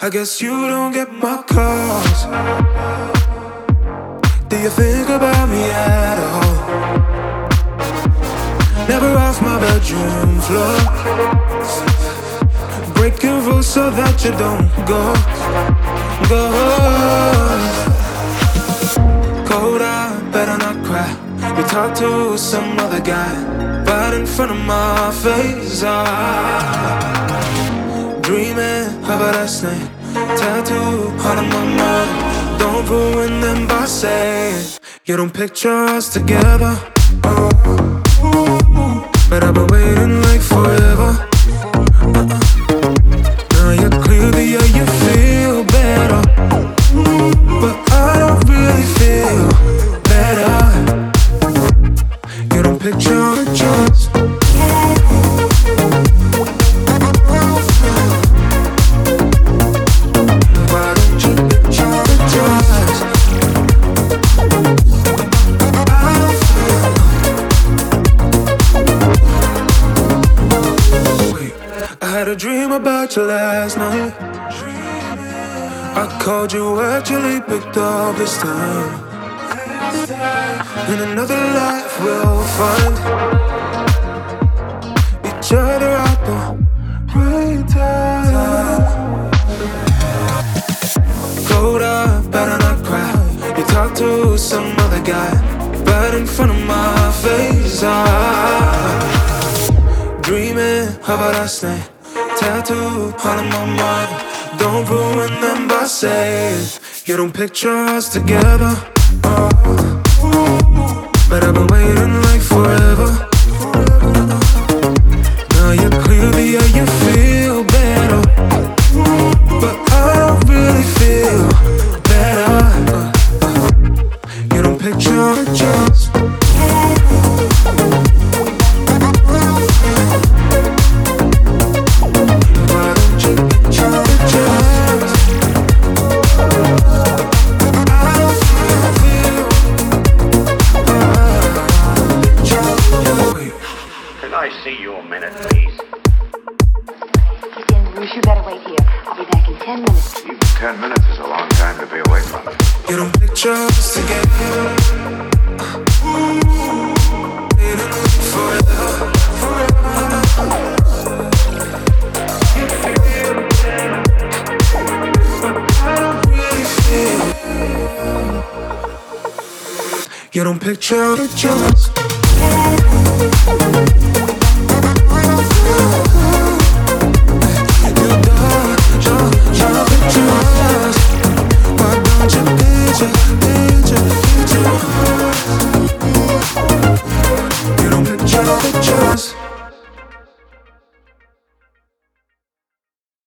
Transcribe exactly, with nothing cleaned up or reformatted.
I guess you don't get my calls. Do you think about me at all? Never off my bedroom floor. Breaking rules so that you don't go, go. Cold, I better not cry. You talk to some other guy right in front of my face. Ah, dreaming about last night, tattoo all of my mind. Don't ruin them by saying you don't picture us together. Oh, but I've been waiting like forever. uh-uh. Now you're clearly, yeah, you feel better, but I don't really feel better. You don't picture us. Why don't you picture us? I don't feel. Wait, I had a dream about you last night. I called you, actually picked up this time. In another life we'll find each other at the right time. Cold, I better not cry. You talk to some other guy right in front of my face. Ah, dreaming about last night, tattoo all in my mind. Don't ruin them by saying you don't picture us together. Oh, but I've been waiting like forever. Now you're clearly, yeah, you feel better, but I don't really feel better. You don't picture us. Why don't you picture us? I don't feel. Can I see you a minute, please? He's in Bruce, you better wait here. I'll be back in ten minutes. Even ten minutes is a long time to be away from it. You don't picture us together. Waiting forever, forever. I don't really feel. You don't picture us.